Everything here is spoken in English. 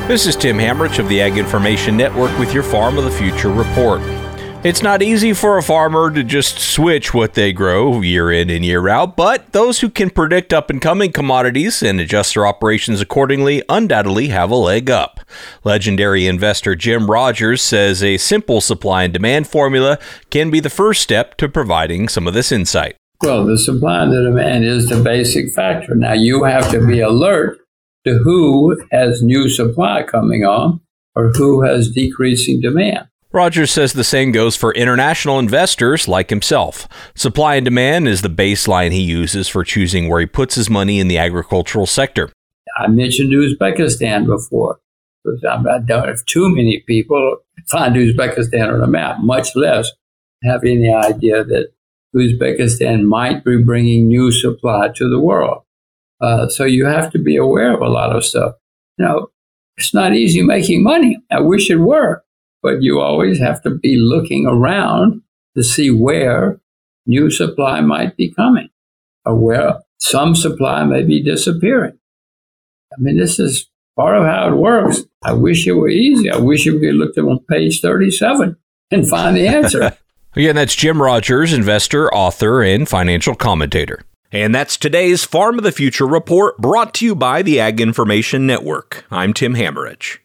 This is Tim Hammerich of the Ag Information Network with your Farm of the Future report. It's not easy for a farmer to just switch what they grow year in and year out, but those who can predict up-and-coming commodities and adjust their operations accordingly undoubtedly have a leg up. Legendary investor Jim Rogers says a simple supply and demand formula can be the first step to providing some of this insight. Well, the supply and the demand is the basic factor. Now, you have to be alert to who has new supply coming on or who has decreasing demand. Rogers says the same goes for international investors like himself. Supply and demand is the baseline he uses for choosing where he puts his money in the agricultural sector. I mentioned Uzbekistan before. I don't have too many people find Uzbekistan on the map, much less have any idea that Uzbekistan might be bringing new supply to the world. So you have to be aware of a lot of stuff. It's not easy making money. I wish it were, but you always have to be looking around to see where new supply might be coming or where some supply may be disappearing. This is part of how it works. I wish it were easy. I wish you could look at on page 37 and find the answer. Again, that's Jim Rogers, investor, author, and financial commentator. And that's today's Farm of the Future report, brought to you by the Ag Information Network. I'm Tim Hammerich.